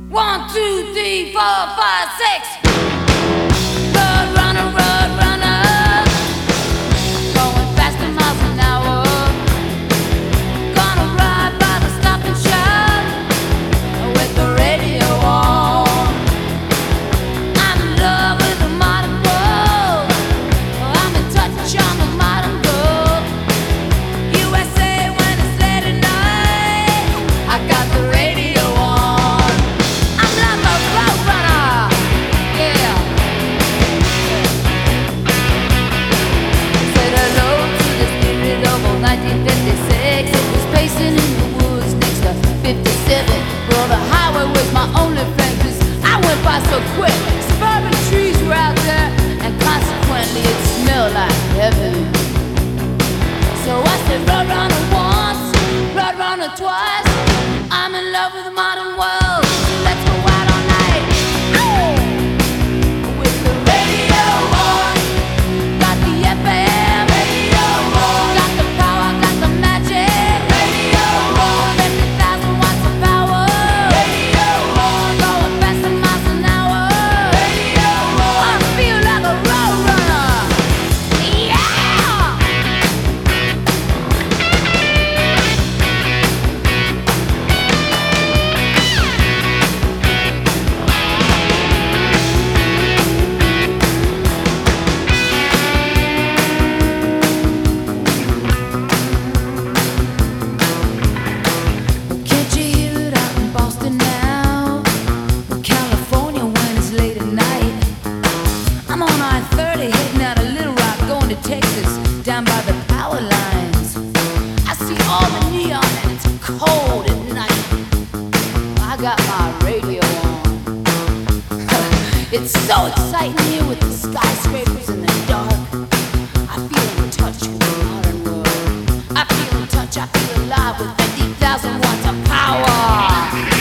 One, two, three, four, five, six. Road runner, road runner. Going faster miles an hour. Gonna ride by the stop and shop with the radio on. I'm in love with the modern world. I'm in touch on the modern girl. USA when it's late at night. I got the radio on. I'm like a road runner. Yeah. Said hello to the spirit of old 1956. It was pacing in the woods next to 57. Well, the highway was my only friend, 'cause I went by so quick. Suburban trees were out there, and consequently it smelled like heaven. So I said, road runner once, road runner twice. I'm in love with the modern world. Let's go out all night. Oh! With the radio on. Got the FM. Radio on. Got the power, got the magic. Radio on. 50,000 watts of power. Radio on. Going faster miles an hour. Radio on. I feel like a road runner. Yeah! Can't you hear it out in Boston now? California when it's late at night. I'm on I-30 heading out of Little Rock, going to Texas, down by the power lines. I see all the neon and it's cold at night. I got my radio on. It's so exciting here with the skyscrapers in the dark. I feel in touch with the modern world. I feel in touch, I feel alive with 50,000 watts of power.